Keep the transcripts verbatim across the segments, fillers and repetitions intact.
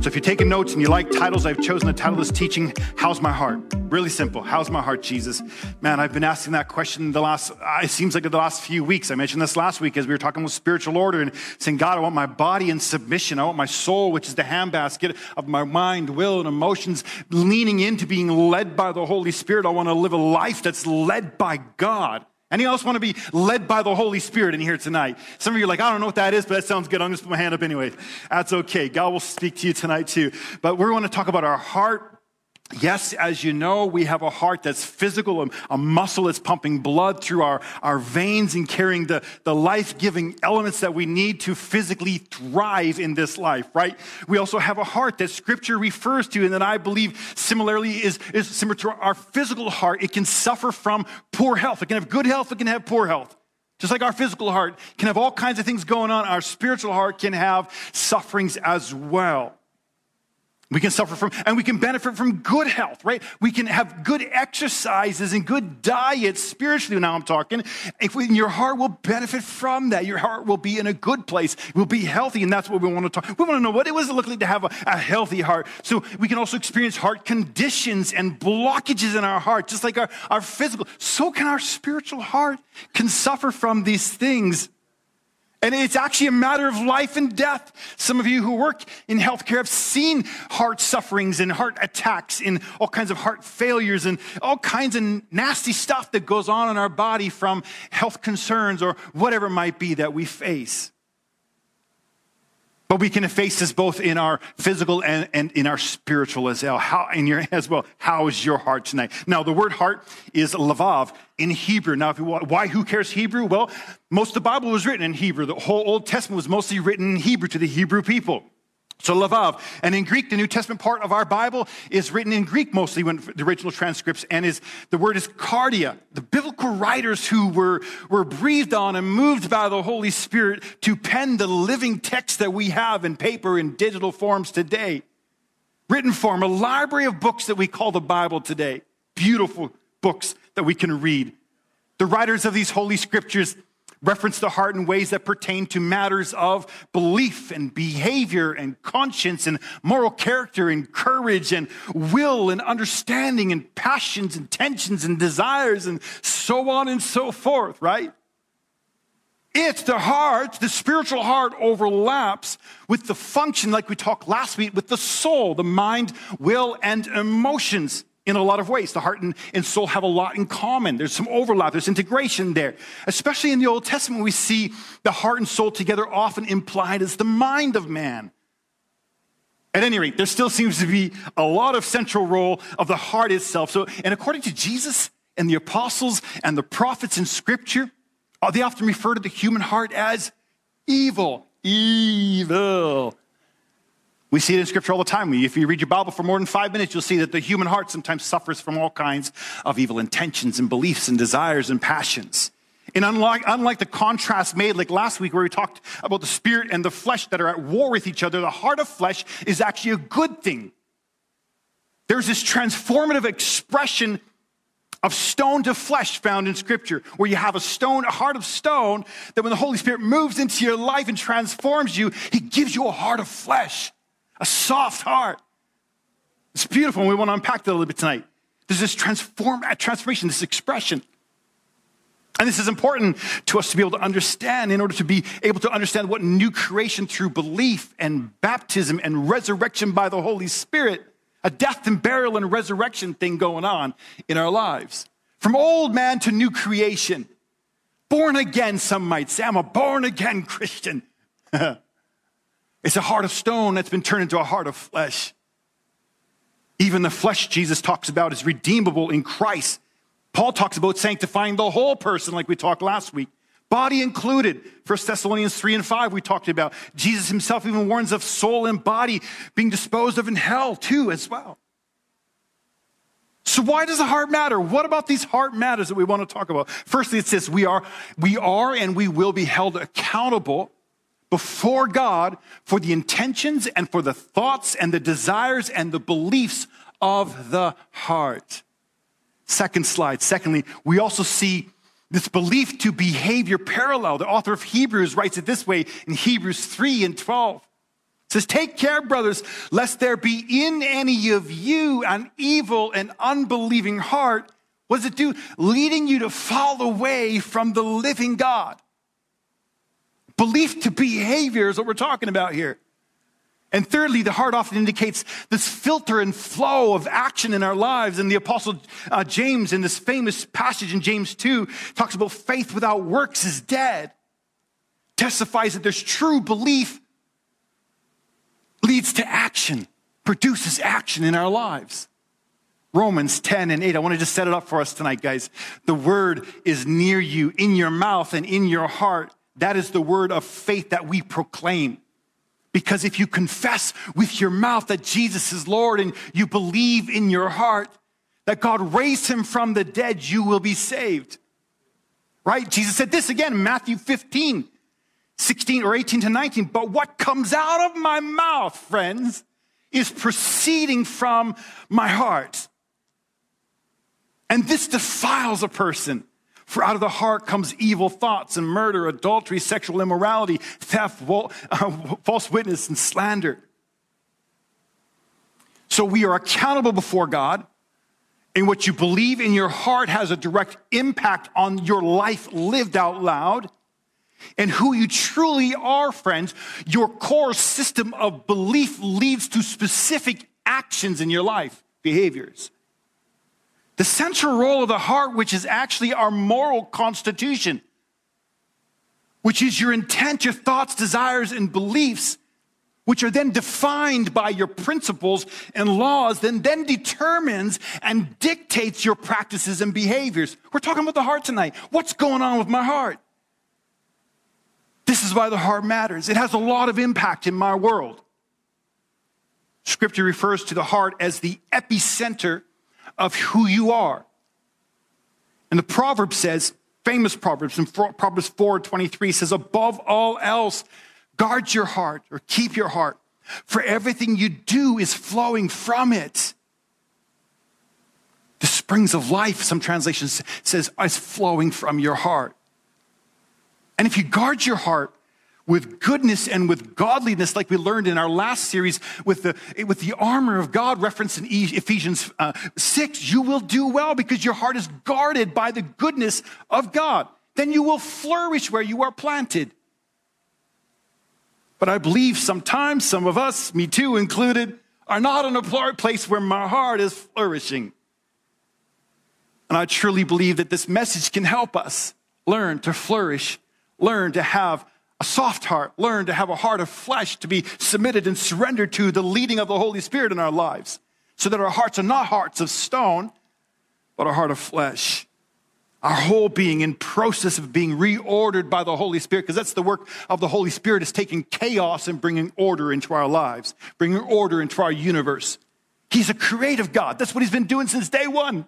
So if you're taking notes and you like titles, I've chosen the title of this teaching, How's My Heart? Really simple. How's my heart, Jesus? Man, I've been asking that question the last, it seems like the last few weeks. I mentioned this last week as we were talking about spiritual order and saying, God, I want my body in submission. I want my soul, which is the handbasket of my mind, will, and emotions, leaning into being led by the Holy Spirit. I want to live a life that's led by God. Anyone else want to be led by the Holy Spirit in here tonight? Some of you are like, I don't know what that is, but that sounds good. I'm just put my hand up anyway. That's okay. God will speak to you tonight too. But we're going to talk about our heart. Yes, as you know, we have a heart that's physical, a muscle that's pumping blood through our, our veins and carrying the, the life-giving elements that we need to physically thrive in this life, right? We also have a heart that Scripture refers to and that I believe similarly is, is similar to our physical heart. It can suffer from poor health. It can have good health. It can have poor health. Just like our physical heart can have all kinds of things going on, our spiritual heart can have sufferings as well. We can suffer from, and we can benefit from good health, right? We can have good exercises and good diets spiritually. Now I'm talking. If we, your heart will benefit from that. Your heart will be in a good place. It will be healthy, and that's what we want to talk. We want to know what it was look like to have a, a healthy heart. So we can also experience heart conditions and blockages in our heart, just like our, our physical. So can our spiritual heart can suffer from these things. And it's actually a matter of life and death. Some of you who work in healthcare have seen heart sufferings and heart attacks and all kinds of heart failures and all kinds of nasty stuff that goes on in our body from health concerns or whatever it might be that we face. But we can face this both in our physical and, and in our spiritual as well. How, in your, as well. How is your heart tonight? Now, the word heart is lavav in Hebrew. Now, if you, why? Who cares Hebrew? Well, most of the Bible was written in Hebrew. The whole Old Testament was mostly written in Hebrew to the Hebrew people. So lavav. And in Greek, the New Testament part of our Bible is written in Greek mostly, when the original transcripts, and is the word is cardia. The biblical writers who were, were breathed on and moved by the Holy Spirit to pen the living text that we have in paper and digital forms today. Written form, a library of books that we call the Bible today. Beautiful books that we can read. The writers of these holy scriptures reference the heart in ways that pertain to matters of belief and behavior and conscience and moral character and courage and will and understanding and passions and tensions and desires and so on and so forth, right? It's the heart, the spiritual heart overlaps with the function, like we talked last week, with the soul, the mind, will, and emotions. In a lot of ways, the heart and, and soul have a lot in common. There's some overlap. There's integration there. Especially in the Old Testament, we see the heart and soul together often implied as the mind of man. At any rate, there still seems to be a lot of central role of the heart itself. So, and according to Jesus and the apostles and the prophets in Scripture, they often refer to the human heart as evil. Evil. We see it in Scripture all the time. If you read your Bible for more than five minutes, you'll see that the human heart sometimes suffers from all kinds of evil intentions and beliefs and desires and passions. And unlike, unlike the contrast made like last week where we talked about the spirit and the flesh that are at war with each other, the heart of flesh is actually a good thing. There's this transformative expression of stone to flesh found in Scripture, where you have a stone, a heart of stone, that when the Holy Spirit moves into your life and transforms you, He gives you a heart of flesh. A soft heart. It's beautiful, and we want to unpack that a little bit tonight. There's this transform, transformation, this expression. And this is important to us to be able to understand in order to be able to understand what new creation through belief and baptism and resurrection by the Holy Spirit, a death and burial and resurrection thing going on in our lives. From old man to new creation. Born again, some might say. I'm a born again Christian. It's a heart of stone that's been turned into a heart of flesh. Even the flesh Jesus talks about is redeemable in Christ. Paul talks about sanctifying the whole person like we talked last week. Body included. First Thessalonians three and five we talked about. Jesus himself even warns of soul and body being disposed of in hell too as well. So why does the heart matter? What about these heart matters that we want to talk about? Firstly, it says we are, we are and we will be held accountable before God for the intentions and for the thoughts and the desires and the beliefs of the heart. Second slide. Secondly, we also see this belief to behavior parallel. The author of Hebrews writes it this way in Hebrews three and twelve. It says, take care, brothers, lest there be in any of you an evil and unbelieving heart. What does it do? Leading you to fall away from the living God. Belief to behavior is what we're talking about here. And thirdly, the heart often indicates this filter and flow of action in our lives. And the Apostle uh, James, in this famous passage in James two, talks about faith without works is dead. Testifies that there's true belief leads to action, produces action in our lives. Romans ten and eight, I want to just set it up for us tonight, guys. The word is near you, in your mouth and in your heart. That is the word of faith that we proclaim. Because if you confess with your mouth that Jesus is Lord and you believe in your heart that God raised him from the dead, you will be saved. Right? Jesus said this again in Matthew fifteen, sixteen or eighteen to nineteen. But what comes out of my mouth, friends, is proceeding from my heart. And this defiles a person. For out of the heart comes evil thoughts and murder, adultery, sexual immorality, theft, false witness, and slander. So we are accountable before God. And what you believe in your heart has a direct impact on your life lived out loud. And who you truly are, friends, your core system of belief leads to specific actions in your life, behaviors. The central role of the heart, which is actually our moral constitution, which is your intent, your thoughts, desires, and beliefs, which are then defined by your principles and laws, then, then determines and dictates your practices and behaviors. We're talking about the heart tonight. What's going on with my heart? This is why the heart matters. It has a lot of impact in my world. Scripture refers to the heart as the epicenter of who you are. And the proverb says, famous Proverbs, in Proverbs four twenty-three says, above all else, guard your heart or keep your heart, for everything you do is flowing from it. The springs of life, some translations says, is flowing from your heart. And if you guard your heart with goodness and with godliness, like we learned in our last series with the, with the armor of God referenced in Ephesians uh, six, you will do well because your heart is guarded by the goodness of God. Then you will flourish where you are planted. But I believe sometimes some of us, me too included, are not in a place where my heart is flourishing. And I truly believe that this message can help us learn to flourish, learn to have a soft heart, learn to have a heart of flesh, to be submitted and surrendered to the leading of the Holy Spirit in our lives, so that our hearts are not hearts of stone, but a heart of flesh. Our whole being in process of being reordered by the Holy Spirit, because that's the work of the Holy Spirit, is taking chaos and bringing order into our lives, bringing order into our universe. He's a creative God. That's what he's been doing since day one.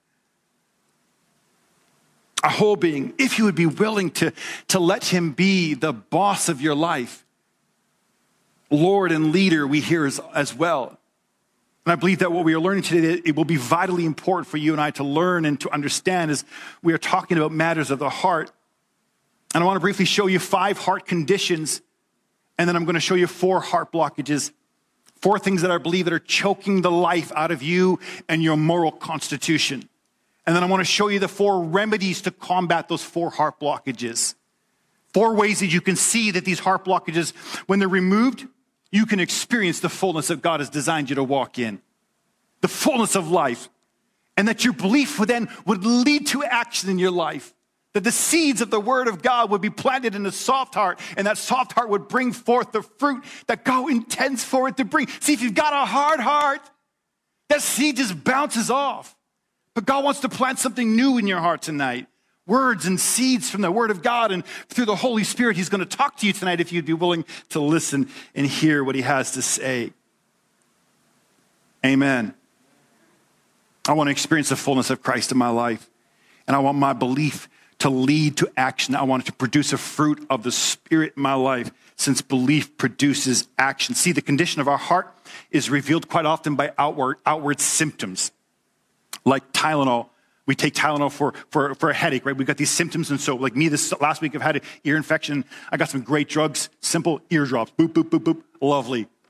Our whole being, if you would be willing to, to let him be the boss of your life, Lord and leader, we hear as, as well. And I believe that what we are learning today, it will be vitally important for you and I to learn and to understand as we are talking about matters of the heart. And I want to briefly show you five heart conditions, and then I'm going to show you four heart blockages, four things that I believe that are choking the life out of you and your moral constitution. And then I want to show you the four remedies to combat those four heart blockages. Four ways that you can see that these heart blockages, when they're removed, you can experience the fullness that God has designed you to walk in. The fullness of life. And that your belief would then would lead to action in your life. That the seeds of the word of God would be planted in a soft heart, and that soft heart would bring forth the fruit that God intends for it to bring. See, if you've got a hard heart, that seed just bounces off. But God wants to plant something new in your heart tonight. Words and seeds from the word of God, and through the Holy Spirit, he's going to talk to you tonight if you'd be willing to listen and hear what he has to say. Amen. I want to experience the fullness of Christ in my life. And I want my belief to lead to action. I want it to produce a fruit of the Spirit in my life, since belief produces action. See, the condition of our heart is revealed quite often by outward, outward symptoms. Like Tylenol. We take Tylenol for, for, for a headache, right? We've got these symptoms. And so like me this last week, I've had an ear infection. I got some great drugs, simple eardrops. Boop, boop, boop, boop. Lovely.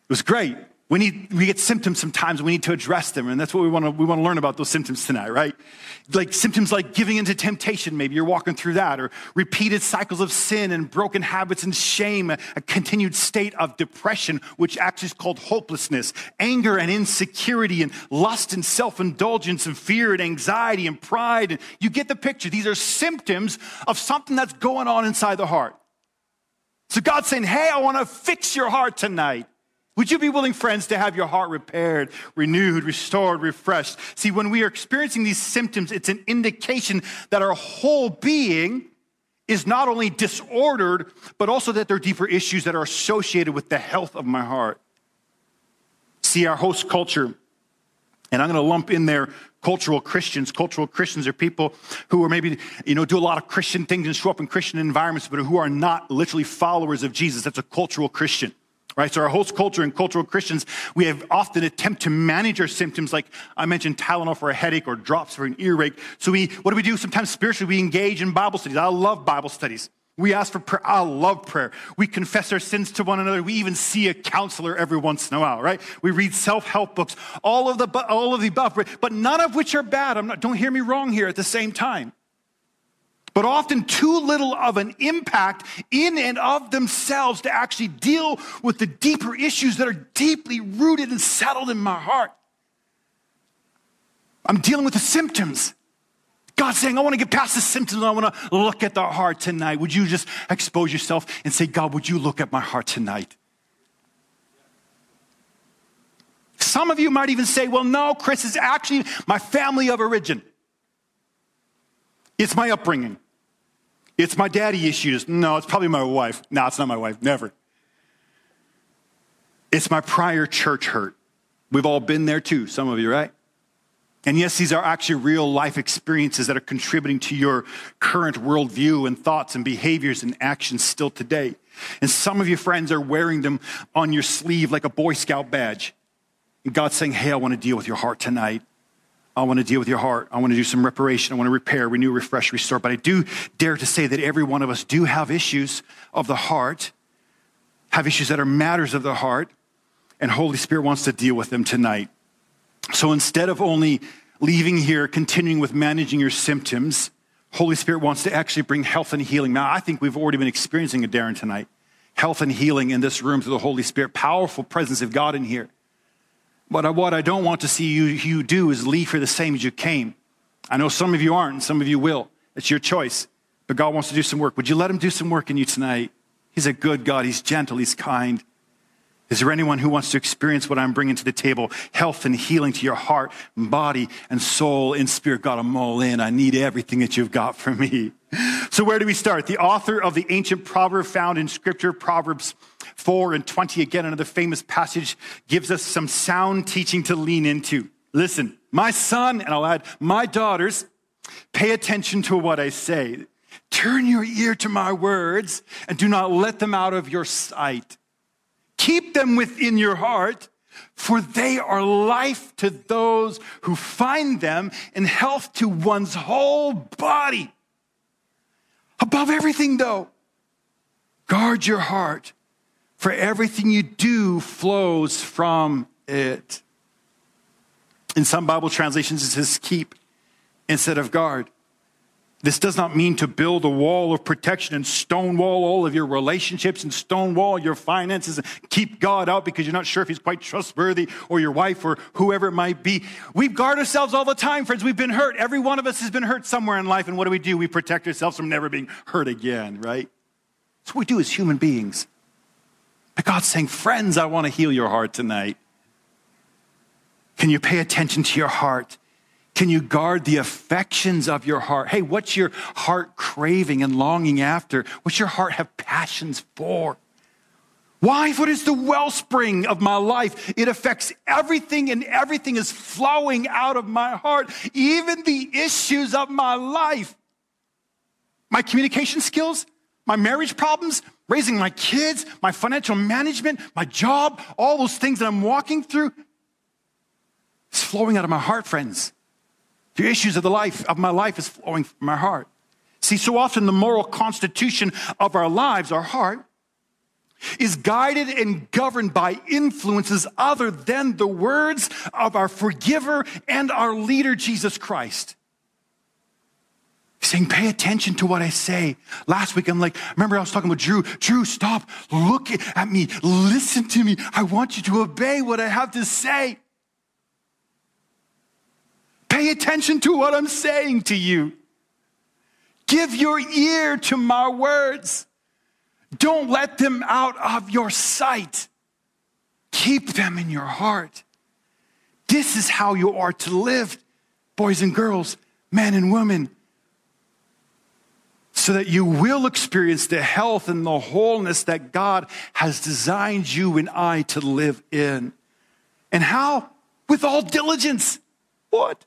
It was great. We need, we get symptoms sometimes, we need to address them. And that's what we want to, we want to learn about those symptoms tonight, right? Like symptoms like giving into temptation, maybe you're walking through that, or repeated cycles of sin and broken habits and shame, a, a continued state of depression, which actually is called hopelessness, anger and insecurity and lust and self-indulgence and fear and anxiety and pride. And you get the picture. These are symptoms of something that's going on inside the heart. So God's saying, hey, I want to fix your heart tonight. Would you be willing, friends, to have your heart repaired, renewed, restored, refreshed? See, when we are experiencing these symptoms, it's an indication that our whole being is not only disordered, but also that there are deeper issues that are associated with the health of my heart. See, our host culture, and I'm going to lump in there cultural Christians. Cultural Christians are people who are maybe, you know, do a lot of Christian things and show up in Christian environments, but who are not literally followers of Jesus. That's a cultural Christian. Right, so our host culture and cultural Christians, we have often attempt to manage our symptoms, like I mentioned, Tylenol for a headache or drops for an earache. So we, what do we do? Sometimes spiritually, we engage in Bible studies. I love Bible studies. We ask for prayer. I love prayer. We confess our sins to one another. We even see a counselor every once in a while, right? We read self-help books, all of the all of the above, but none of which are bad. I'm not. Don't hear me wrong here. At the same time. But often too little of an impact in and of themselves to actually deal with the deeper issues that are deeply rooted and settled in my heart. I'm dealing with the symptoms. God's saying, I want to get past the symptoms. I want to look at the heart tonight. Would you just expose yourself and say, God, would you look at my heart tonight? Some of you might even say, well, no, Chris, is actually my family of origin. It's my upbringing. It's my daddy issues. No, it's probably my wife. No, it's not my wife. Never. It's my prior church hurt. We've all been there too, some of you, right? And yes, these are actually real life experiences that are contributing to your current worldview and thoughts and behaviors and actions still today. And some of you friends are wearing them on your sleeve like a Boy Scout badge. And God's saying, hey, I want to deal with your heart tonight. I want to deal with your heart. I want to do some reparation. I want to repair, renew, refresh, restore. But I do dare to say that every one of us do have issues of the heart, have issues that are matters of the heart, and Holy Spirit wants to deal with them tonight. So instead of only leaving here, continuing with managing your symptoms, Holy Spirit wants to actually bring health and healing. Now, I think we've already been experiencing it, Darren, tonight. Health and healing in this room through the Holy Spirit. Powerful presence of God in here. But what I don't want to see you, you do is leave here the same as you came. I know some of you aren't, and some of you will. It's your choice. But God wants to do some work. Would you let him do some work in you tonight? He's a good God. He's gentle. He's kind. Is there anyone who wants to experience what I'm bringing to the table? Health and healing to your heart, body, and soul and spirit. God, I'm all in. I need everything that you've got for me. So where do we start? The author of the ancient proverb found in Scripture, Proverbs four and twenty, again, another famous passage, gives us some sound teaching to lean into. Listen, my son, and I'll add, my daughters, pay attention to what I say. Turn your ear to my words and do not let them out of your sight. Keep them within your heart, for they are life to those who find them and health to one's whole body. Above everything, though, guard your heart, for everything you do flows from it. In some Bible translations, it says keep instead of guard. This does not mean to build a wall of protection and stonewall all of your relationships and stonewall your finances and keep God out because you're not sure if he's quite trustworthy, or your wife or whoever it might be. We guard ourselves all the time, friends. We've been hurt. Every one of us has been hurt somewhere in life. And what do we do? We protect ourselves from never being hurt again, right? That's what we do as human beings. But God's saying, friends, I want to heal your heart tonight. Can you pay attention to your heart? Can you guard the affections of your heart? Hey, what's your heart craving and longing after? What's your heart have passions for? Why? What is the wellspring of my life? It affects everything, and everything is flowing out of my heart, even the issues of my life. My communication skills, my marriage problems, raising my kids, my financial management, my job, all those things that I'm walking through, it's flowing out of my heart, friends. The issues of the life of my life is flowing from my heart. See, so often the moral constitution of our lives, our heart, is guided and governed by influences other than the words of our forgiver and our leader, Jesus Christ. He's saying, pay attention to what I say. Last week, I'm like, remember I was talking about Drew. Drew, stop. Look at me. Listen to me. I want you to obey what I have to say. Pay attention to what I'm saying to you. Give your ear to my words. Don't let them out of your sight. Keep them in your heart. This is how you are to live, boys and girls, men and women, so that you will experience the health and the wholeness that God has designed you and I to live in. And how? With all diligence. What?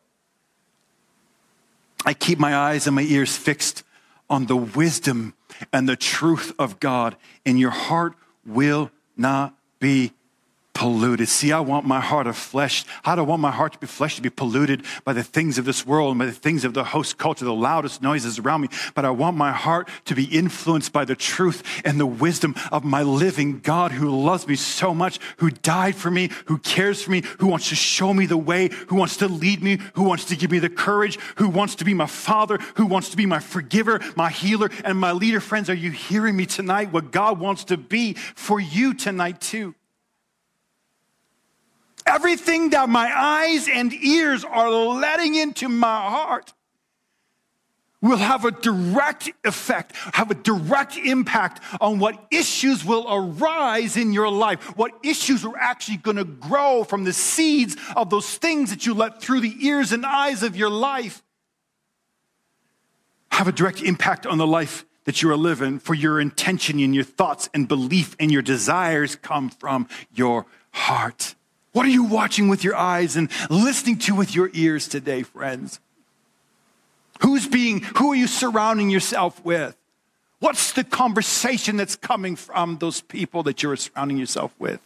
I keep my eyes and my ears fixed on the wisdom and the truth of God, and your heart will not be polluted. See, I want my heart of flesh. I don't want my heart to be flesh to be polluted by the things of this world and by the things of the host culture, the loudest noises around me. But I want my heart to be influenced by the truth and the wisdom of my living God who loves me so much, who died for me, who cares for me, who wants to show me the way, who wants to lead me, who wants to give me the courage, who wants to be my father, who wants to be my forgiver, my healer, and my leader. Friends, are you hearing me tonight? What God wants to be for you tonight too. Everything that my eyes and ears are letting into my heart will have a direct effect, have a direct impact on what issues will arise in your life, what issues are actually going to grow from the seeds of those things that you let through the ears and eyes of your life. Have a direct impact on the life that you are living, for your intention and your thoughts and belief and your desires come from your heart. What are you watching with your eyes and listening to with your ears today, friends? Who's being, who are you surrounding yourself with? What's the conversation that's coming from those people that you're surrounding yourself with?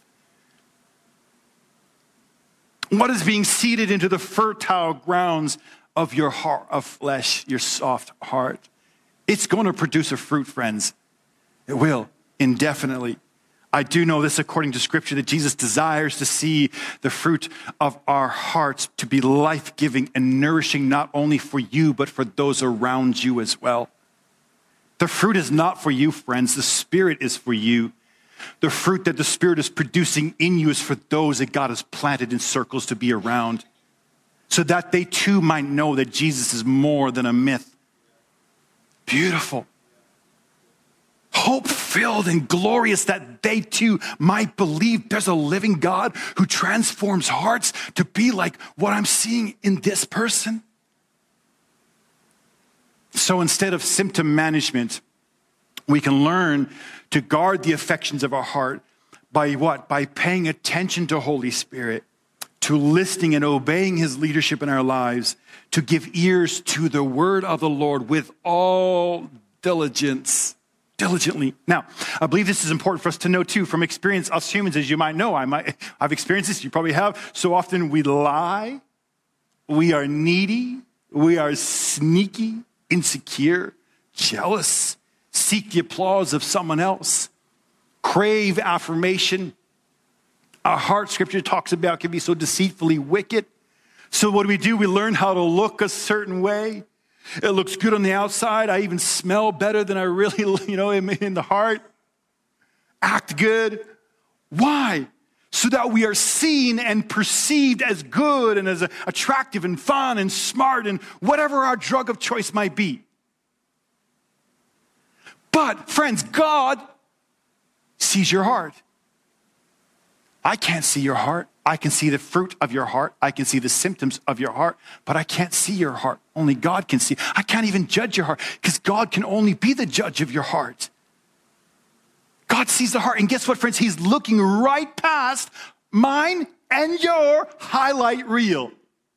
What is being seeded into the fertile grounds of your heart of flesh, your soft heart? It's going to produce a fruit, friends. It will, indefinitely. I do know this according to Scripture, that Jesus desires to see the fruit of our hearts to be life-giving and nourishing, not only for you, but for those around you as well. The fruit is not for you, friends. The Spirit is for you. The fruit that the Spirit is producing in you is for those that God has planted in circles to be around, so that they too might know that Jesus is more than a myth. Beautiful. Hope-filled and glorious, that they too might believe there's a living God who transforms hearts to be like what I'm seeing in this person. So instead of symptom management, we can learn to guard the affections of our heart by what? By paying attention to Holy Spirit, to listening and obeying his leadership in our lives, to give ears to the word of the Lord with all diligence. Diligently. Now, I believe this is important for us to know too, from experience. Us humans, as you might know, I might, I've experienced this, you probably have. So often we lie, we are needy, we are sneaky, insecure, jealous, seek the applause of someone else, crave affirmation. Our heart, Scripture talks about, can be so deceitfully wicked. So what do we do? We learn how to look a certain way. It looks good on the outside. I even smell better than I really, you know, am in the heart. Act good. Why? So that we are seen and perceived as good and as attractive and fun and smart and whatever our drug of choice might be. But, friends, God sees your heart. I can't see your heart. I can see the fruit of your heart. I can see the symptoms of your heart, but I can't see your heart. Only God can see. I can't even judge your heart because God can only be the judge of your heart. God sees the heart. And guess what, friends? He's looking right past mine and your highlight reel.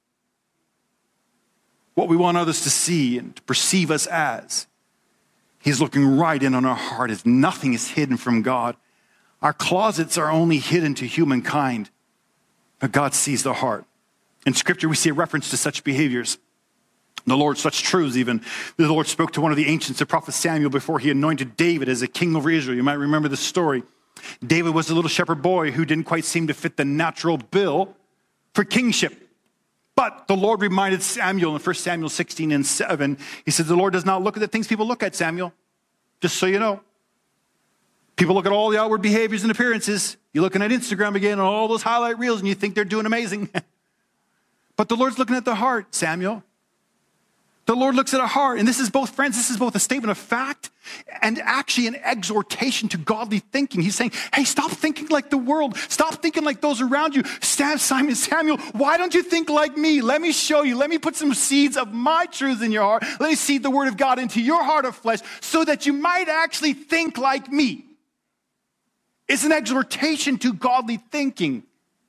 What we want others to see and to perceive us as. He's looking right in on our heart as nothing is hidden from God. Our closets are only hidden to humankind. But God sees the heart. In Scripture, we see a reference to such behaviors. The Lord, such truths even. The Lord spoke to one of the ancients, the prophet Samuel, before he anointed David as a king over Israel. You might remember the story. David was a little shepherd boy who didn't quite seem to fit the natural bill for kingship. But the Lord reminded Samuel in First Samuel sixteen and seven, he said, the Lord does not look at the things people look at, Samuel. Just so you know. People look at all the outward behaviors and appearances. You're looking at Instagram again and all those highlight reels and you think they're doing amazing. But the Lord's looking at the heart, Samuel. The Lord looks at a heart. And this is both, friends, this is both a statement of fact and actually an exhortation to godly thinking. He's saying, hey, stop thinking like the world. Stop thinking like those around you. Simon, Samuel, why don't you think like me? Let me show you. Let me put some seeds of my truth in your heart. Let me seed the word of God into your heart of flesh so that you might actually think like me. It's an exhortation to godly thinking.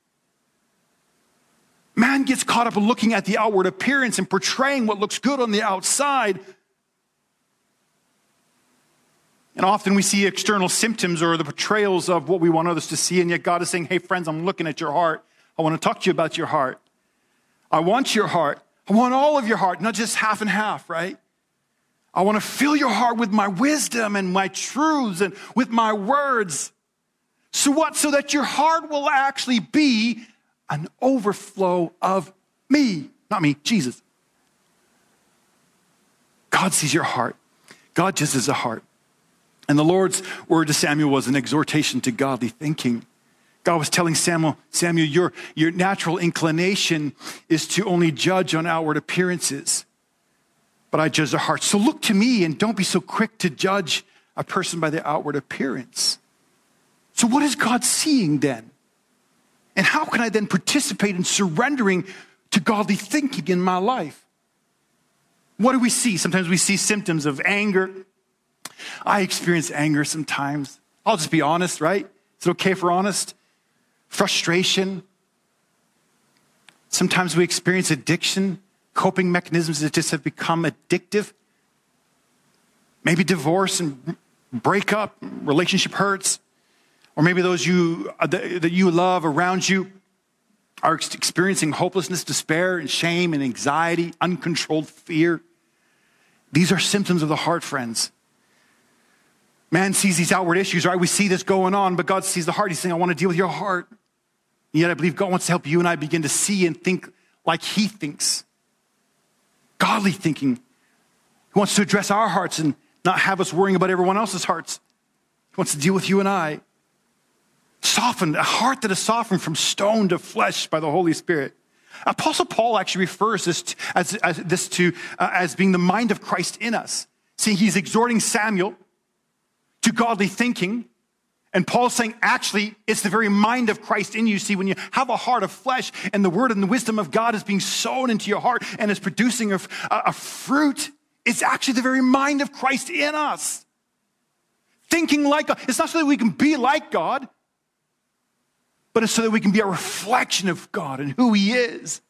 Man gets caught up in looking at the outward appearance and portraying what looks good on the outside. And often we see external symptoms or the portrayals of what we want others to see. And yet God is saying, hey, friends, I'm looking at your heart. I want to talk to you about your heart. I want your heart. I want all of your heart, not just half and half, right? I want to fill your heart with my wisdom and my truths and with my words. So what? So that your heart will actually be an overflow of me. Not me, Jesus. God sees your heart. God judges the heart. And the Lord's word to Samuel was an exhortation to godly thinking. God was telling Samuel, Samuel, your, your natural inclination is to only judge on outward appearances. But I judge the heart. So look to me and don't be so quick to judge a person by the outward appearance. So what is God seeing then? And how can I then participate in surrendering to godly thinking in my life? What do we see? Sometimes we see symptoms of anger. I experience anger sometimes. I'll just be honest, right? Is it okay if we're honest? Frustration. Sometimes we experience addiction, coping mechanisms that just have become addictive. Maybe divorce and breakup, relationship hurts. Or maybe those you that you love around you are experiencing hopelessness, despair, and shame and anxiety, uncontrolled fear. These are symptoms of the heart, friends. Man sees these outward issues, right? We see this going on, but God sees the heart. He's saying, I want to deal with your heart. And yet I believe God wants to help you and I begin to see and think like he thinks. Godly thinking. He wants to address our hearts and not have us worrying about everyone else's hearts. He wants to deal with you and I. Softened, a heart that is softened from stone to flesh by the Holy Spirit. Apostle Paul actually refers this to, as, as, this to, uh, as being the mind of Christ in us. See, he's exhorting Samuel to godly thinking. And Paul's saying, actually, it's the very mind of Christ in you. See, when you have a heart of flesh and the word and the wisdom of God is being sown into your heart and is producing a, a, a fruit, it's actually the very mind of Christ in us. Thinking like God. It's not so that we can be like God, but it's so that we can be a reflection of God and who he is.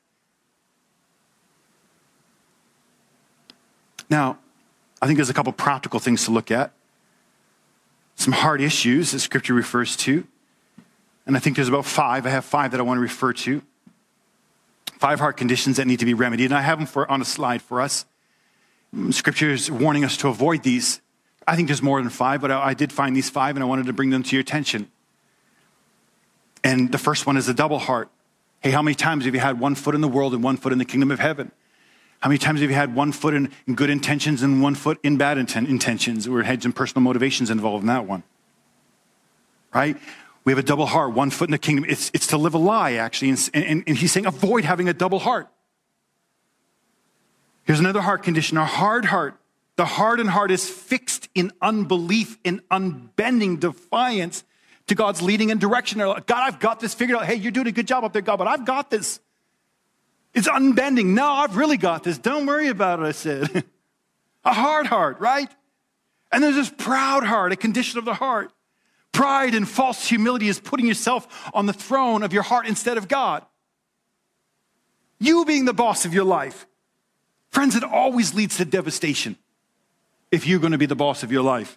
Now, I think there's a couple practical things to look at. Some hard issues that Scripture refers to. And I think there's about five. I have five that I want to refer to. Five heart conditions that need to be remedied. And I have them for, on a slide for us. Scripture is warning us to avoid these. I think there's more than five, but I, I did find these five and I wanted to bring them to your attention. And the first one is a double heart. Hey, how many times have you had one foot in the world and one foot in the kingdom of heaven? How many times have you had one foot in, in good intentions and one foot in bad inten- intentions? We had some personal motivations involved in that one. Right? We have a double heart, one foot in the kingdom. It's, it's to live a lie, actually. And, and, and he's saying avoid having a double heart. Here's another heart condition, a hard heart. The hardened heart is fixed in unbelief, in unbending defiance to God's leading and direction. God, I've got this figured out. Hey, you're doing a good job up there, God, but I've got this. It's unbending. No, I've really got this. Don't worry about it, I said. A hard heart, right? And there's this proud heart, a condition of the heart. Pride and false humility is putting yourself on the throne of your heart instead of God. You being the boss of your life. Friends, it always leads to devastation if you're going to be the boss of your life.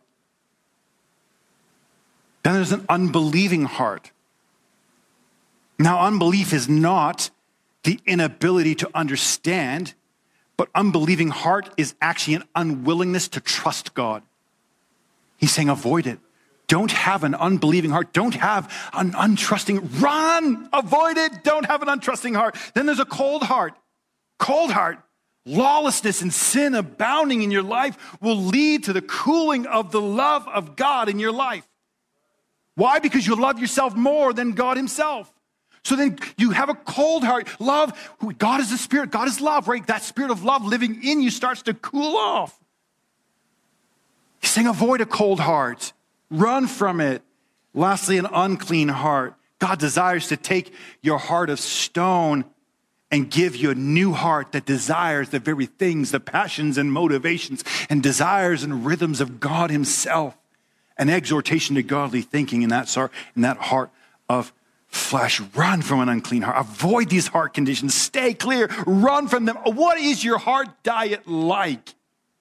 Then there's an unbelieving heart. Now, unbelief is not the inability to understand, but unbelieving heart is actually an unwillingness to trust God. He's saying avoid it. don't have an unbelieving heart, don't have an untrusting, run, avoid it, don't have an untrusting heart. Then there's a cold heart. Cold heart, lawlessness and sin abounding in your life will lead to the cooling of the love of God in your life. Why? Because you love yourself more than God himself. So then you have a cold heart. Love, God is the Spirit, God is love, right? That spirit of love living in you starts to cool off. He's saying avoid a cold heart. Run from it. Lastly, an unclean heart. God desires to take your heart of stone and give you a new heart that desires the very things, the passions and motivations and desires and rhythms of God himself. An exhortation to godly thinking in that, in that heart of flesh. Run from an unclean heart. Avoid these heart conditions. Stay clear. Run from them. What is your heart diet like?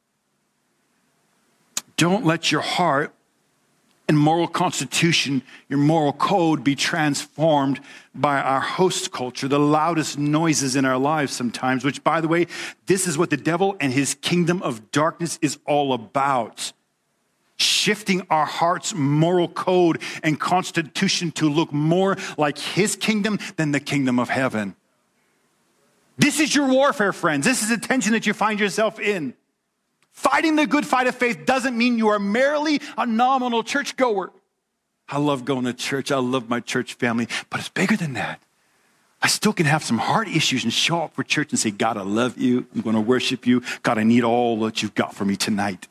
Don't let your heart and moral constitution, your moral code, be transformed by our host culture, the loudest noises in our lives sometimes, which, by the way, this is what the devil and his kingdom of darkness is all about. Shifting our heart's moral code and constitution to look more like his kingdom than the kingdom of heaven. This is your warfare, friends. This is the tension that you find yourself in. Fighting the good fight of faith doesn't mean you are merely a nominal churchgoer. I love going to church. I love my church family, but it's bigger than that. I still can have some heart issues and show up for church and say, God, I love you. I'm going to worship you. God, I need all that you've got for me tonight.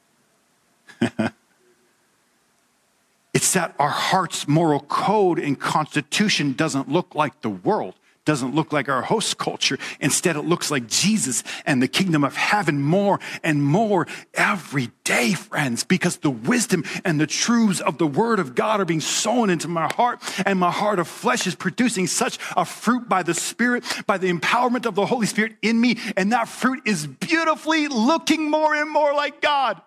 It's that our heart's moral code and constitution doesn't look like the world, doesn't look like our host culture. Instead, it looks like Jesus and the kingdom of heaven more and more every day, friends, because the wisdom and the truths of the word of God are being sown into my heart, and my heart of flesh is producing such a fruit by the Spirit, by the empowerment of the Holy Spirit in me, and that fruit is beautifully looking more and more like God.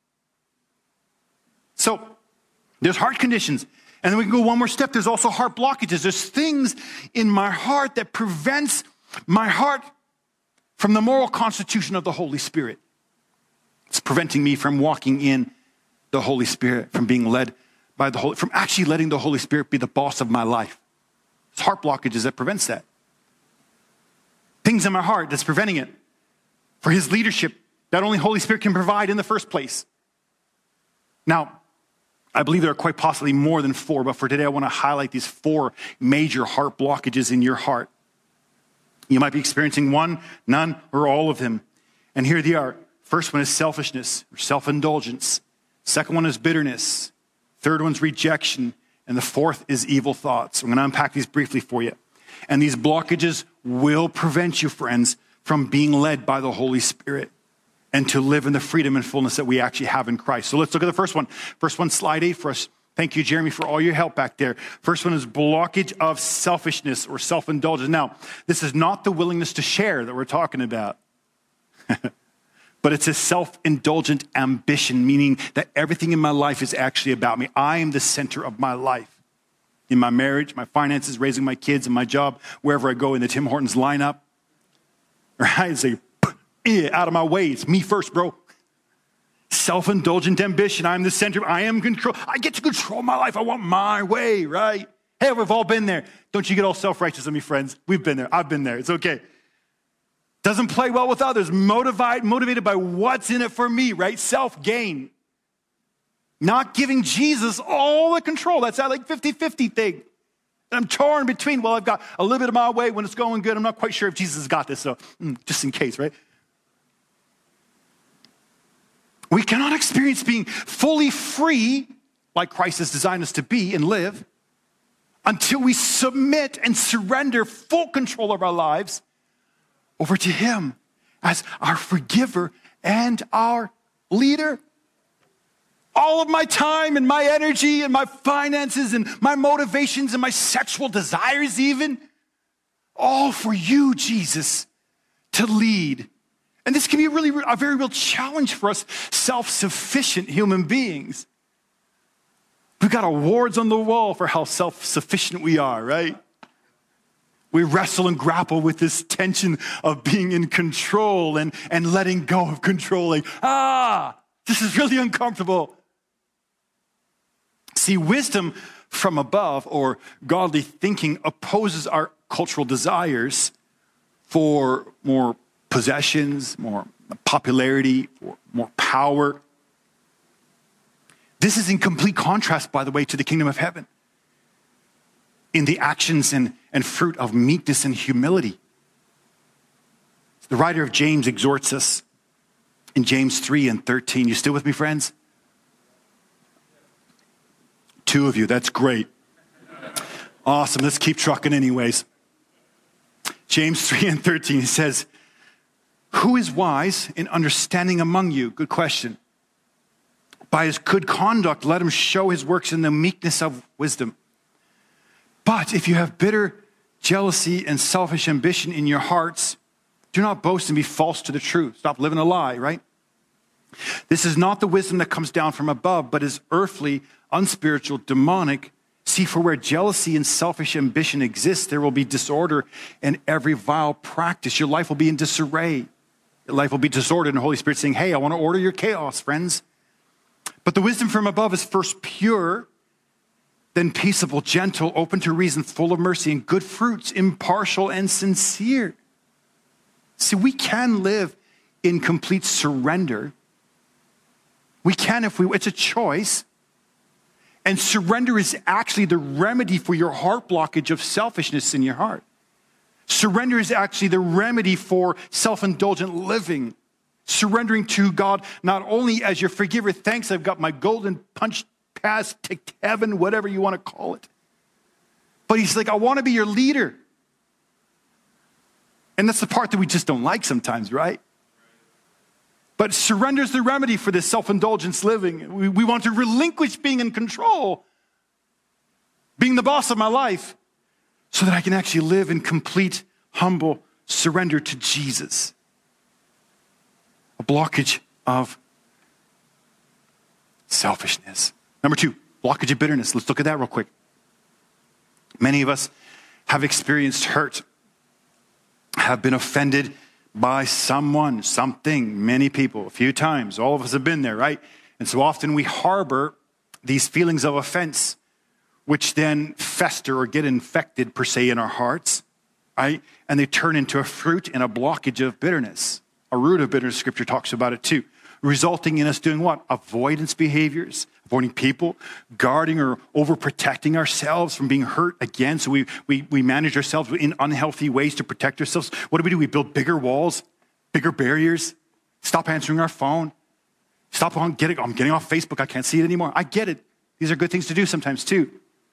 So, there's heart conditions. And then we can go one more step. There's also heart blockages. There's things in my heart that prevents my heart from the moral constitution of the Holy Spirit. It's preventing me from walking in the Holy Spirit, from being led by the Holy, from actually letting the Holy Spirit be the boss of my life. It's heart blockages that prevents that. Things in my heart that's preventing it. For his leadership that only Holy Spirit can provide in the first place. Now, I believe there are quite possibly more than four, but for today I want to highlight these four major heart blockages in your heart. You might be experiencing one, none, or all of them. And here they are. First one is selfishness or self-indulgence. Second one is bitterness. Third one's rejection. And the fourth is evil thoughts. I'm going to unpack these briefly for you. And these blockages will prevent you, friends, from being led by the Holy Spirit and to live in the freedom and fullness that we actually have in Christ. So let's look at the first one. First one, slide eight for us. Thank you, Jeremy, for all your help back there. First one is blockage of selfishness or self-indulgence. Now, this is not the willingness to share that we're talking about, but it's a self-indulgent ambition, meaning that everything in my life is actually about me. I am the center of my life. In my marriage, my finances, raising my kids, and my job, wherever I go in the Tim Hortons lineup, right? It's like, out of my way. It's me first, bro. Self-indulgent ambition. I'm the center. I am control. I get to control my life. I want my way, right? Hey, we've all been there. Don't you get all self-righteous on me, friends. We've been there. I've been there. It's okay. Doesn't play well with others. Motivated, motivated by what's in it for me, right? Self-gain. Not giving Jesus all the control. That's that like fifty-fifty thing. And I'm torn between, well, I've got a little bit of my way when it's going good. I'm not quite sure if Jesus has got this, so mm, just in case, right? We cannot experience being fully free, like Christ has designed us to be and live, until we submit and surrender full control of our lives over to him as our forgiver and our leader. All of my time and my energy and my finances and my motivations and my sexual desires even, all for you, Jesus, to lead. And this can be a really, a very real challenge for us self-sufficient human beings. We've got awards on the wall for how self-sufficient we are, right? We wrestle and grapple with this tension of being in control and, and letting go of controlling. Ah, this is really uncomfortable. See, wisdom from above or godly thinking opposes our cultural desires for more possessions, more popularity, or more power. This is in complete contrast, by the way, to the kingdom of heaven in the actions and, and fruit of meekness and humility. The writer of James exhorts us in James three and thirteen. You still with me, friends? Two of you, that's great. Awesome, let's keep trucking anyways. James three and thirteen, he says, who is wise in understanding among you? Good question. By his good conduct, let him show his works in the meekness of wisdom. But if you have bitter jealousy and selfish ambition in your hearts, do not boast and be false to the truth. Stop living a lie, right? This is not the wisdom that comes down from above, but is earthly, unspiritual, demonic. See, for where jealousy and selfish ambition exist, there will be disorder and every vile practice. Your life will be in disarray. Your life will be disordered, and the Holy Spirit saying, hey, I want to order your chaos, friends. But the wisdom from above is first pure, then peaceable, gentle, open to reason, full of mercy and good fruits, impartial and sincere. See, we can live in complete surrender. We can if we, it's a choice. And surrender is actually the remedy for your heart blockage of selfishness in your heart. Surrender is actually the remedy for self-indulgent living. Surrendering to God not only as your forgiver, thanks, I've got my golden punch pass to heaven, whatever you want to call it. But he's like, I want to be your leader. And that's the part that we just don't like sometimes, right? But surrender is the remedy for this self-indulgence living. We, we want to relinquish being in control, being the boss of my life, so that I can actually live in complete, humble surrender to Jesus. A blockage of selfishness. Number two, blockage of bitterness. Let's look at that real quick. Many of us have experienced hurt, have been offended by someone, something, many people, a few times. All of us have been there, right? And so often we harbor these feelings of offense, which then fester or get infected, per se, in our hearts, right? And they turn into a fruit and a blockage of bitterness. A root of bitterness, Scripture talks about it too, resulting in us doing what? Avoidance behaviors, avoiding people, guarding or overprotecting ourselves from being hurt again. So we, we, we manage ourselves in unhealthy ways to protect ourselves. What do we do? We build bigger walls, bigger barriers, stop answering our phone, stop on getting, I'm getting off Facebook, I can't see it anymore. I get it. These are good things to do sometimes too.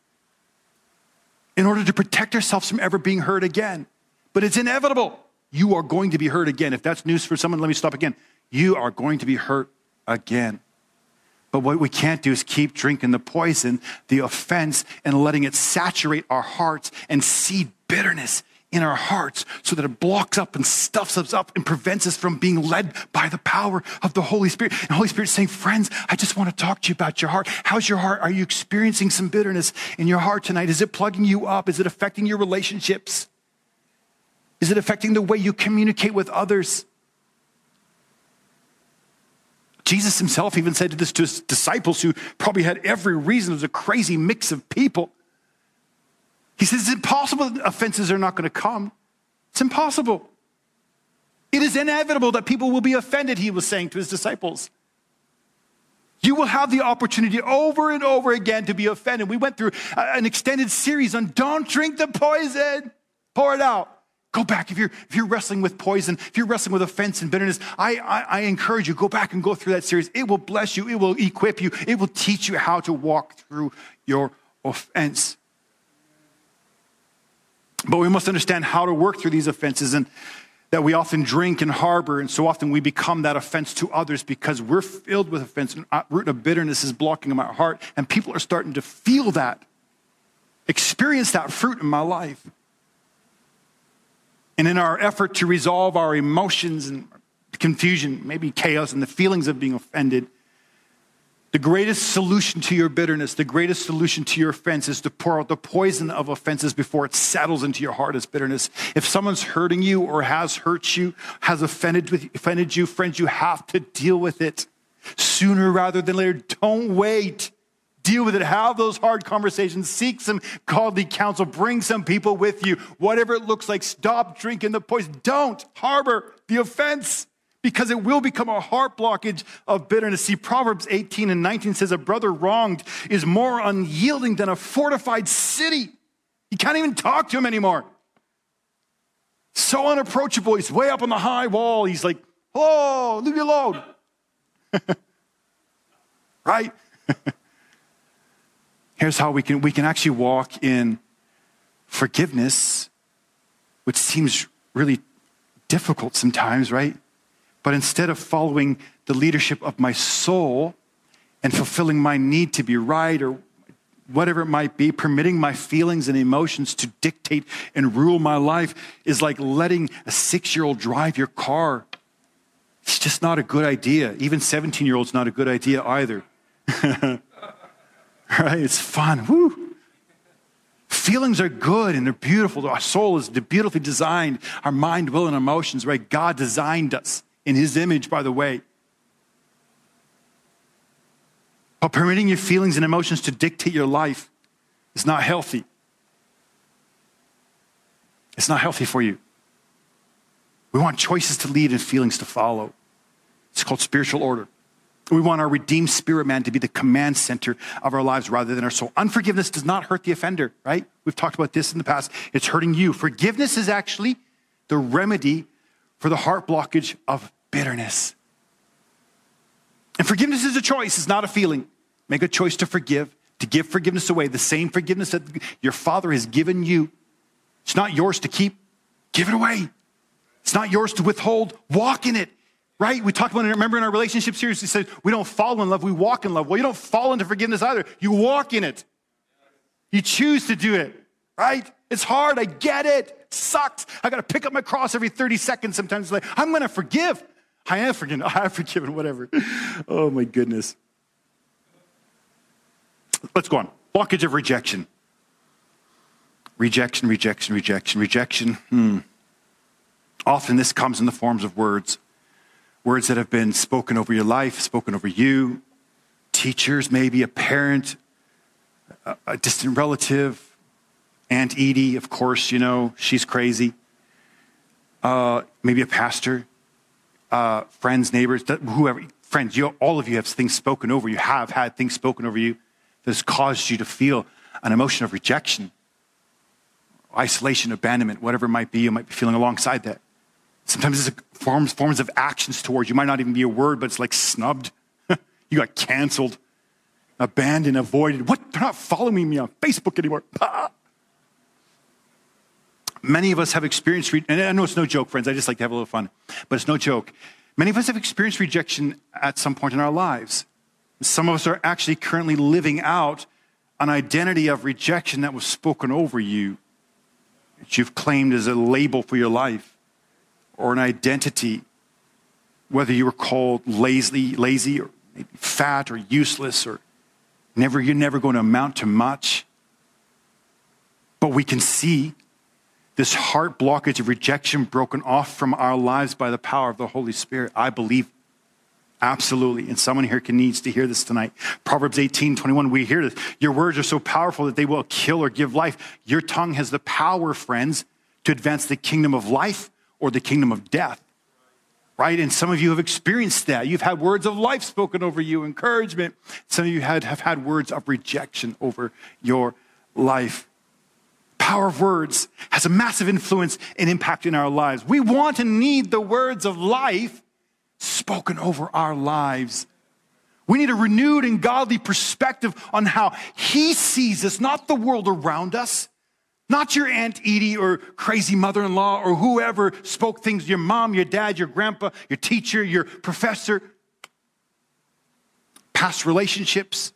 In order to protect ourselves from ever being hurt again. But it's inevitable. You are going to be hurt again. If that's news for someone, let me stop again. You are going to be hurt again. But what we can't do is keep drinking the poison, the offense, and letting it saturate our hearts and seed bitterness in our hearts so that it blocks up and stuffs us up and prevents us from being led by the power of the Holy Spirit. And the Holy Spirit is saying, friends, I just want to talk to you about your heart. How's your heart? Are you experiencing some bitterness in your heart tonight? Is it plugging you up? Is it affecting your relationships? Is it affecting the way you communicate with others? Jesus himself even said this to his disciples who probably had every reason. It was a crazy mix of people. He says, it's impossible that offenses are not going to come. It's impossible. It is inevitable that people will be offended, he was saying to his disciples. You will have the opportunity over and over again to be offended. We went through an extended series on don't drink the poison. Pour it out. Go back. If you're, if you're wrestling with poison, if you're wrestling with offense and bitterness, I, I, I encourage you, go back and go through that series. It will bless you. It will equip you. It will teach you how to walk through your offense. But we must understand how to work through these offenses, and that we often drink and harbor, and so often we become that offense to others because we're filled with offense, and a root of bitterness is blocking my heart, and people are starting to feel that, experience that fruit in my life. And in our effort to resolve our emotions and confusion, maybe chaos and the feelings of being offended, the greatest solution to your bitterness, the greatest solution to your offense is to pour out the poison of offenses before it settles into your heart as bitterness. If someone's hurting you or has hurt you, has offended, with, offended you, friends, you have to deal with it sooner rather than later. Don't wait. Deal with it. Have those hard conversations. Seek some godly counsel. Bring some people with you. Whatever it looks like, stop drinking the poison. Don't harbor the offense, because it will become a heart blockage of bitterness. See, Proverbs eighteen and nineteen says, a brother wronged is more unyielding than a fortified city. You can't even talk to him anymore. So unapproachable. He's way up on the high wall. He's like, oh, leave me alone. Right? Here's how we can, we can actually walk in forgiveness, which seems really difficult sometimes, right? But instead of following the leadership of my soul and fulfilling my need to be right or whatever it might be, permitting my feelings and emotions to dictate and rule my life is like letting a six-year-old drive your car. It's just not a good idea. Even seventeen-year-old's not a good idea either. Right? It's fun. Woo. Feelings are good and they're beautiful. Our soul is beautifully designed. Our mind, will, and emotions, right? God designed us in his image, by the way. But permitting your feelings and emotions to dictate your life is not healthy. It's not healthy for you. We want choices to lead and feelings to follow. It's called spiritual order. We want our redeemed spirit man to be the command center of our lives rather than our soul. Unforgiveness does not hurt the offender, right? We've talked about this in the past. It's hurting you. Forgiveness is actually the remedy for the heart blockage of bitterness. And forgiveness is a choice. It's not a feeling. Make a choice to forgive, to give forgiveness away. The same forgiveness that your Father has given you. It's not yours to keep. Give it away. It's not yours to withhold. Walk in it, right? We talked about it, remember in our relationship series, we said we don't fall in love, we walk in love. Well, you don't fall into forgiveness either. You walk in it. You choose to do it, right? It's hard. I get it. It sucks. I got to pick up my cross every thirty seconds sometimes. It's like, I'm going to forgive. I am forgiven. I have forgiven, whatever. Oh, my goodness. Let's go on. Blockage of rejection. Rejection, rejection, rejection, rejection. Hmm. Often this comes in the forms of words. Words that have been spoken over your life, spoken over you. Teachers, maybe a parent, a, a distant relative. Aunt Edie, of course, you know, she's crazy. Uh, maybe a pastor. Uh, friends, neighbors, whoever, friends, you, all of you have things spoken over you, have had things spoken over you that has caused you to feel an emotion of rejection, isolation, abandonment, whatever it might be, you might be feeling alongside that. Sometimes it's forms, forms of actions towards you. Might not even be a word, but it's like snubbed. You got canceled, abandoned, avoided. What? They're not following me on Facebook anymore. Ah. Many of us have experienced, re- and I know it's no joke, friends. I just like to have a little fun, but it's no joke. Many of us have experienced rejection at some point in our lives. Some of us are actually currently living out an identity of rejection that was spoken over you, that you've claimed as a label for your life, or an identity, whether you were called lazy, lazy, or maybe fat, or useless, or never, you're never going to amount to much. But we can see this heart blockage of rejection broken off from our lives by the power of the Holy Spirit. I believe absolutely. And someone here can needs to hear this tonight. Proverbs eighteen twenty-one, we hear this. Your words are so powerful that they will kill or give life. Your tongue has the power, friends, to advance the kingdom of life or the kingdom of death. Right? And some of you have experienced that. You've had words of life spoken over you, encouragement. Some of you had, have had words of rejection over your life. Power of words has a massive influence and impact in our lives. We want and need the words of life spoken over our lives. We need a renewed and godly perspective on how he sees us, not the world around us, not your Aunt Edie or crazy mother-in-law or whoever spoke things, your mom, your dad, your grandpa, your teacher, your professor, past relationships.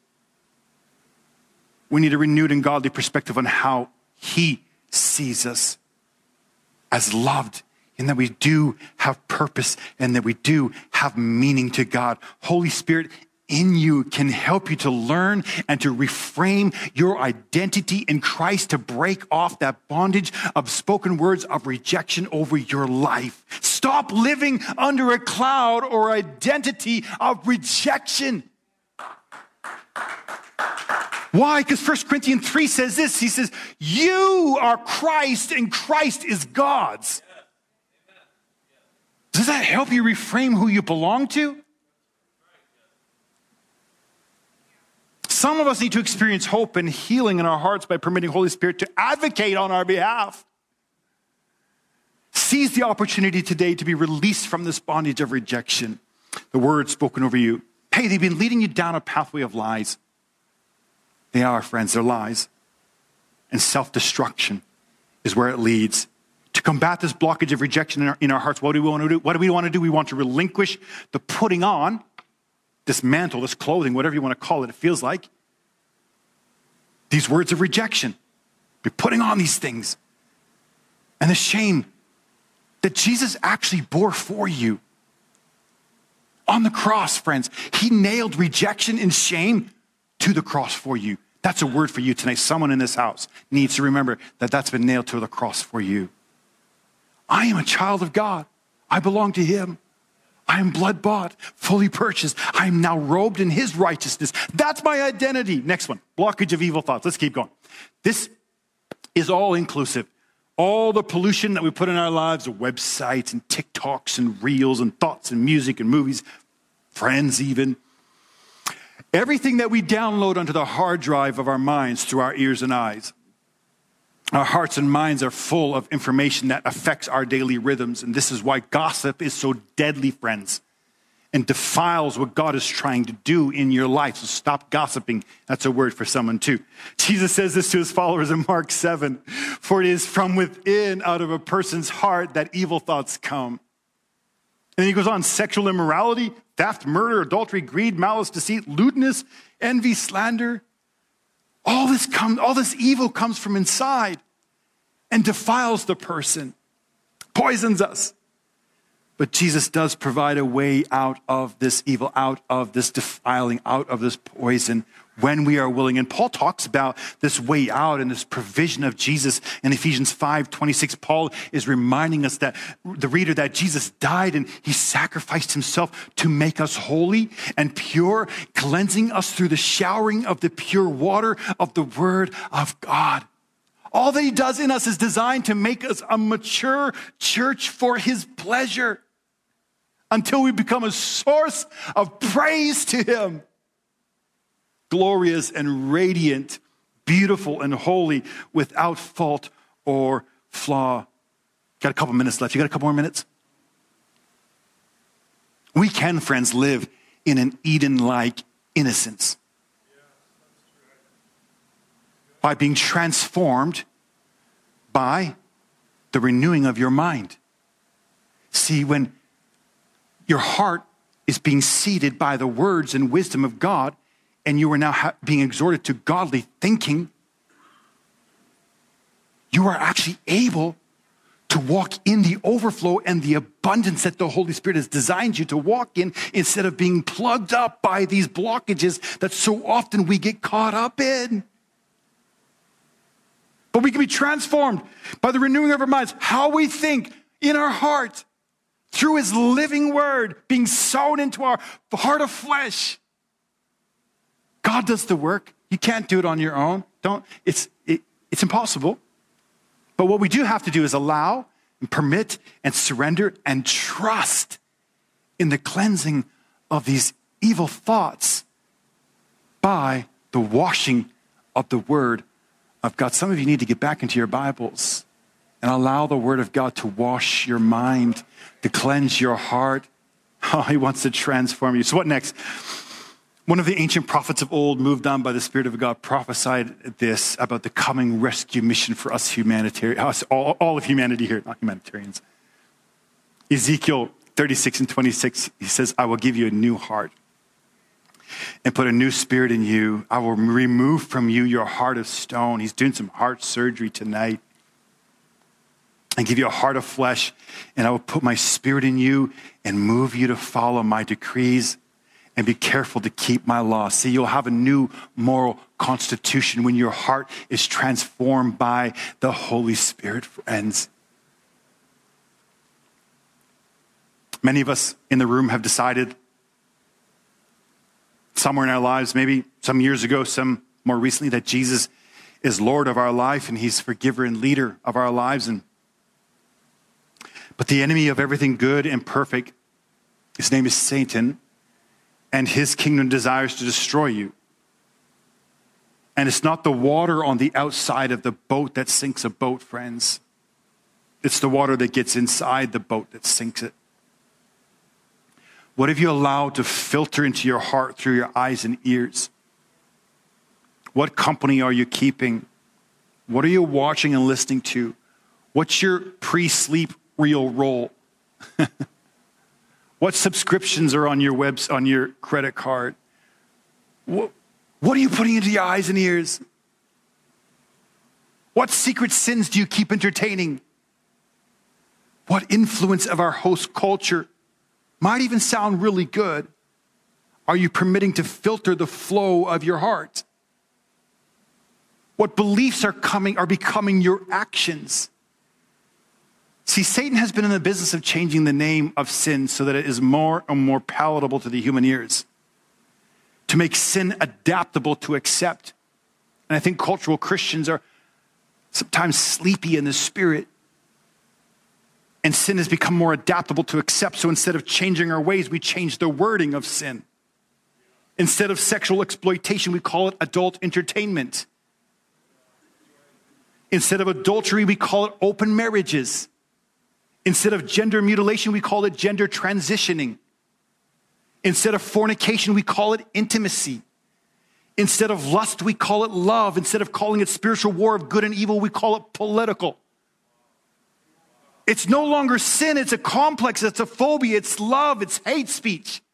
We need a renewed and godly perspective on how he sees us as loved, and that we do have purpose and that we do have meaning to God. Holy Spirit in you can help you to learn and to reframe your identity in Christ, to break off that bondage of spoken words of rejection over your life. Stop living under a cloud or identity of rejection. Why? Because First Corinthians three says this. He says, you are Christ and Christ is God's. Does that help you reframe who you belong to? Some of us need to experience hope and healing in our hearts by permitting Holy Spirit to advocate on our behalf. Seize the opportunity today to be released from this bondage of rejection. The words spoken over you. Hey, they've been leading you down a pathway of lies. They are, friends, they're lies. And self-destruction is where it leads. To combat this blockage of rejection in our, in our hearts, what do we want to do? What do we want to do? We want to relinquish the putting on, this mantle, this clothing, whatever you want to call it, it feels like. These words of rejection. You're putting on these things. And the shame that Jesus actually bore for you. On the cross, friends. He nailed rejection and shame to the cross for you. That's a word for you tonight. Someone in this house needs to remember that that's been nailed to the cross for you. I am a child of God. I belong to him. I am blood bought, fully purchased. I am now robed in his righteousness. That's my identity. Next one, blockage of evil thoughts. Let's keep going. This is all inclusive. All the pollution that we put in our lives, the websites and TikToks and reels and thoughts and music and movies, friends even. Everything that we download onto the hard drive of our minds through our ears and eyes. Our hearts and minds are full of information that affects our daily rhythms. And this is why gossip is so deadly, friends, and defiles what God is trying to do in your life. So stop gossiping. That's a word for someone too. Jesus says this to his followers in Mark seven. For it is from within, out of a person's heart, that evil thoughts come. And then he goes on, sexual immorality, theft, murder, adultery, greed, malice, deceit, lewdness, envy, slander. All this comes, all this evil comes from inside and defiles the person, poisons us. But Jesus does provide a way out of this evil, out of this defiling, out of this poison when we are willing. And Paul talks about this way out and this provision of Jesus in Ephesians five twenty-six. Paul is reminding us that the reader that Jesus died and he sacrificed himself to make us holy and pure, cleansing us through the showering of the pure water of the word of God. All that he does in us is designed to make us a mature church for his pleasure until we become a source of praise to him. Glorious and radiant, beautiful and holy, without fault or flaw. Got a couple minutes left. You got a couple more minutes? We can, friends, live in an Eden-like innocence by being transformed by the renewing of your mind. See, when your heart is being seeded by the words and wisdom of God, and you are now ha- being exhorted to godly thinking, you are actually able to walk in the overflow and the abundance that the Holy Spirit has designed you to walk in, instead of being plugged up by these blockages that so often we get caught up in. But we can be transformed by the renewing of our minds, how we think in our heart, through his living word being sown into our heart of flesh. God does the work. You can't do it on your own. Don't, it's, it, it's impossible. But what we do have to do is allow and permit and surrender and trust in the cleansing of these evil thoughts by the washing of the word of God. Some of you need to get back into your Bibles and allow the word of God to wash your mind, to cleanse your heart. Oh, he wants to transform you. So what next? One of the ancient prophets of old, moved on by the Spirit of God, prophesied this about the coming rescue mission for us humanitarians, us, all, all of humanity here, not humanitarians. Ezekiel thirty-six and twenty-six, he says, I will give you a new heart and put a new spirit in you. I will remove from you your heart of stone. He's doing some heart surgery tonight. And give you a heart of flesh, and I will put my spirit in you and move you to follow my decrees and be careful to keep my laws. See, you'll have a new moral constitution when your heart is transformed by the Holy Spirit, friends. Many of us in the room have decided somewhere in our lives, maybe some years ago, some more recently that Jesus is Lord of our life and he's forgiver and leader of our lives. And but the enemy of everything good and perfect, his name is Satan, and his kingdom desires to destroy you. And it's not the water on the outside of the boat that sinks a boat, friends. It's the water that gets inside the boat that sinks it. What have you allowed to filter into your heart through your eyes and ears? What company are you keeping? What are you watching and listening to? What's your pre-sleep real role? What subscriptions are on your webs on your credit card? What, what are you putting into your eyes and ears? What secret sins do you keep entertaining? What influence of our host culture might even sound really good are you permitting to filter the flow of your heart? What beliefs are coming are becoming your actions? See, Satan has been in the business of changing the name of sin so that it is more and more palatable to the human ears, to make sin adaptable to accept. And I think cultural Christians are sometimes sleepy in the spirit, and sin has become more adaptable to accept. So instead of changing our ways, we change the wording of sin. Instead of sexual exploitation, we call it adult entertainment. Instead of adultery, we call it open marriages. Instead of gender mutilation, we call it gender transitioning. Instead of fornication, we call it intimacy. Instead of lust, we call it love. Instead of calling it spiritual war of good and evil, we call it political. It's no longer sin, it's a complex, it's a phobia, it's love, it's hate speech.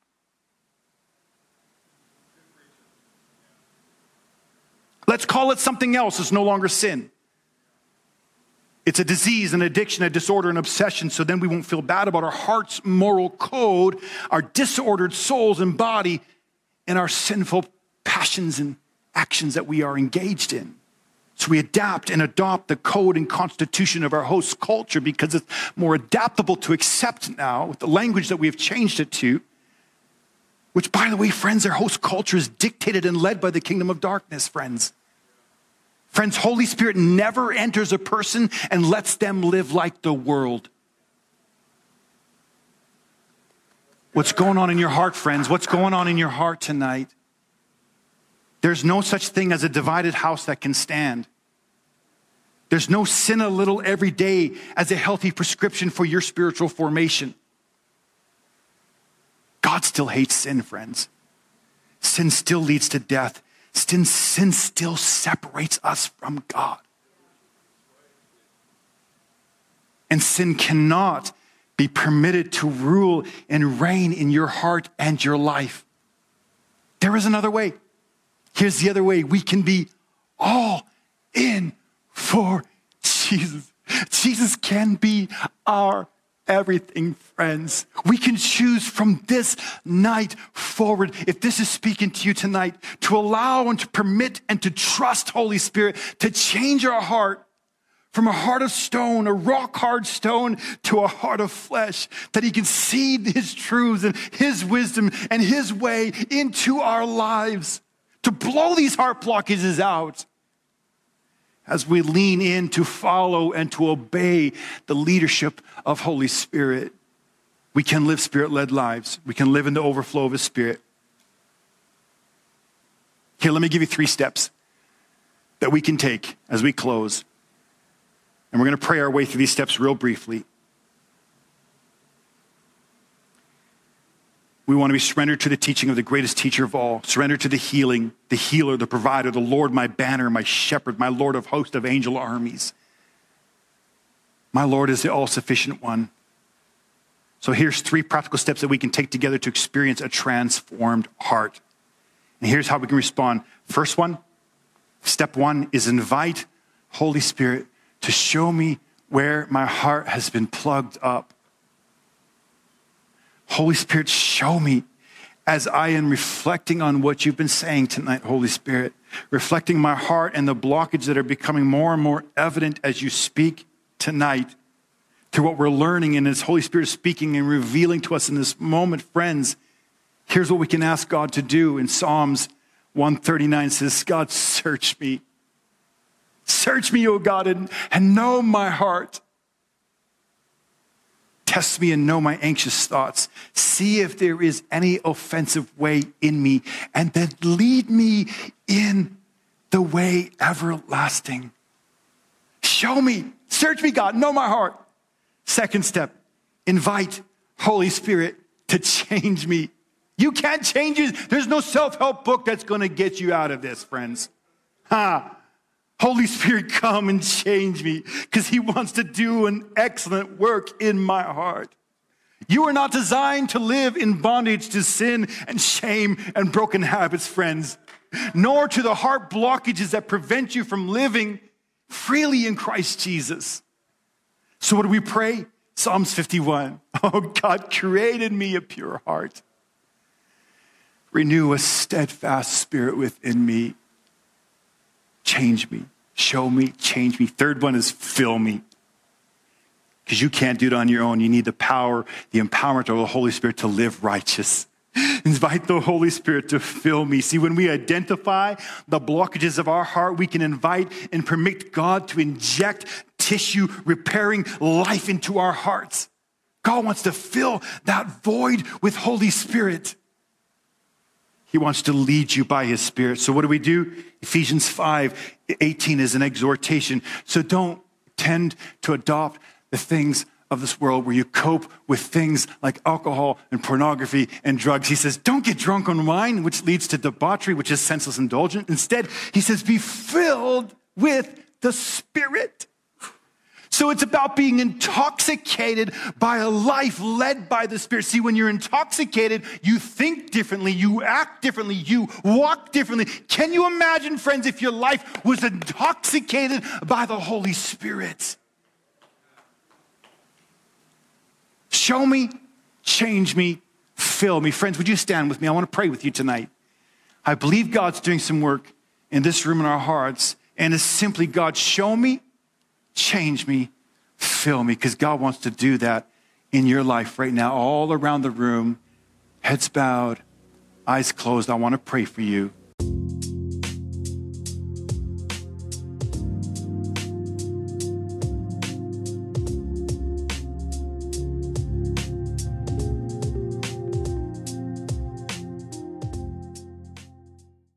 Let's call it something else, it's no longer sin. It's a disease, an addiction, a disorder, an obsession, so then we won't feel bad about our heart's moral code, our disordered souls and body, and our sinful passions and actions that we are engaged in. So we adapt and adopt the code and constitution of our host culture because it's more adaptable to accept now with the language that we have changed it to, which, by the way, friends, our host culture is dictated and led by the kingdom of darkness, friends. Friends, Holy Spirit never enters a person and lets them live like the world. What's going on in your heart, friends? What's going on in your heart tonight? There's no such thing as a divided house that can stand. There's no sin a little every day as a healthy prescription for your spiritual formation. God still hates sin, friends. Sin still leads to death. Sin, sin still separates us from God. And sin cannot be permitted to rule and reign in your heart and your life. There is another way. Here's the other way. We can be all in for Jesus. Jesus can be our everything, friends. We can choose from this night forward, if this is speaking to you tonight, to allow and to permit and to trust Holy Spirit to change our heart from a heart of stone, a rock hard stone, to a heart of flesh, that he can seed his truths and his wisdom and his way into our lives, to blow these heart blockages out as we lean in to follow and to obey the leadership of Holy Spirit. We can live Spirit-led lives. We can live in the overflow of his Spirit. Here, let me give you three steps that we can take as we close. And we're going to pray our way through these steps real briefly. We want to be surrendered to the teaching of the greatest teacher of all, surrendered to the healing, the healer, the provider, the Lord, my banner, my shepherd, my Lord of hosts of angel armies. My Lord is the all-sufficient one. So here's three practical steps that we can take together to experience a transformed heart. And here's how we can respond. First one, step one is invite Holy Spirit to show me where my heart has been plugged up. Holy Spirit, show me as I am reflecting on what you've been saying tonight, Holy Spirit, reflecting my heart and the blockage that are becoming more and more evident as you speak tonight through what we're learning and as Holy Spirit is speaking and revealing to us in this moment. Friends, here's what we can ask God to do in Psalms one thirty-nine says, God, search me. Search me, O God, and, and know my heart. Test me and know my anxious thoughts. See if there is any offensive way in me, and then lead me in the way everlasting. Show me, search me, God, know my heart. Second step, invite Holy Spirit to change me. You can't change it. There's no self-help book that's going to get you out of this, friends. Ha! Holy Spirit, come and change me, because he wants to do an excellent work in my heart. You are not designed to live in bondage to sin and shame and broken habits, friends, nor to the heart blockages that prevent you from living freely in Christ Jesus. So what do we pray? Psalms fifty-one. Oh, God, create in me a pure heart. Renew a steadfast spirit within me. Change me, show me, change me. Third one is fill me. Because you can't do it on your own. You need the power, the empowerment of the Holy Spirit to live righteous. Invite the Holy Spirit to fill me. See, when we identify the blockages of our heart, we can invite and permit God to inject tissue, repairing life into our hearts. God wants to fill that void with Holy Spirit. He wants to lead you by his Spirit. So what do we do? Ephesians five eighteen is an exhortation. So don't tend to adopt the things of this world where you cope with things like alcohol and pornography and drugs. He says, don't get drunk on wine, which leads to debauchery, which is senseless indulgence. Instead, he says, be filled with the Spirit. So it's about being intoxicated by a life led by the Spirit. See, when you're intoxicated, you think differently, you act differently, you walk differently. Can you imagine, friends, if your life was intoxicated by the Holy Spirit? Show me, change me, fill me. Friends, would you stand with me? I want to pray with you tonight. I believe God's doing some work in this room in our hearts, and it's simply, God, show me, change me, fill me, because God wants to do that in your life right now, all around the room, heads bowed, eyes closed. I want to pray for you.